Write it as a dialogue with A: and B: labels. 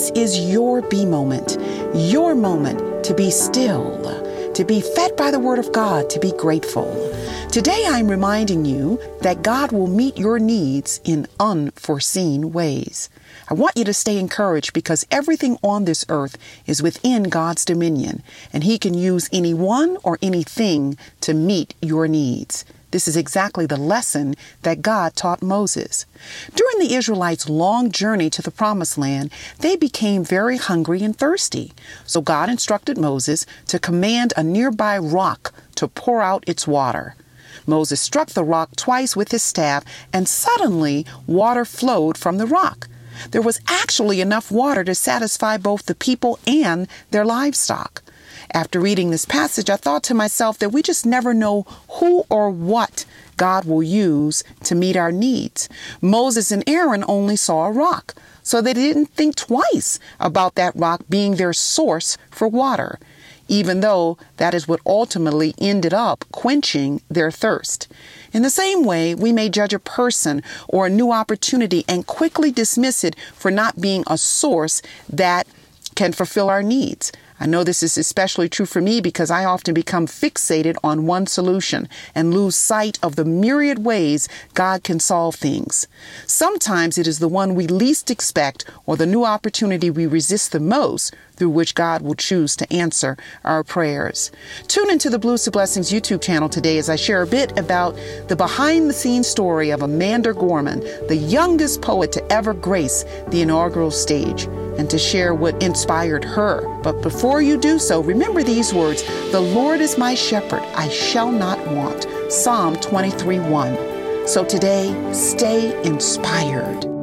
A: This is your be moment, your moment to be still, to be fed by the Word of God, to be grateful. Today I'm reminding you that God will meet your needs in unforeseen ways. I want you to stay encouraged because everything on this earth is within God's dominion, and He can use anyone or anything to meet your needs. This is exactly the lesson that God taught Moses. During the Israelites' long journey to the Promised Land, they became very hungry and thirsty. So God instructed Moses to command a nearby rock to pour out its water. Moses struck the rock twice with his staff, and suddenly water flowed from the rock. There was actually enough water to satisfy both the people and their livestock. After reading this passage, I thought to myself that we just never know who or what God will use to meet our needs. Moses and Aaron only saw a rock, so they didn't think twice about that rock being their source for water, even though that is what ultimately ended up quenching their thirst. In the same way, we may judge a person or a new opportunity and quickly dismiss it for not being a source that can fulfill our needs. I know this is especially true for me because I often become fixated on one solution and lose sight of the myriad ways God can solve things. Sometimes it is the one we least expect or the new opportunity we resist the most through which God will choose to answer our prayers. Tune into the Blues to Blessings YouTube channel today as I share a bit about the behind-the-scenes story of Amanda Gorman, the youngest poet to ever grace the inaugural stage, and to share what inspired her. But before you do so, remember these words: "The Lord is my shepherd, I shall not want." Psalm 23:1. So today, stay inspired.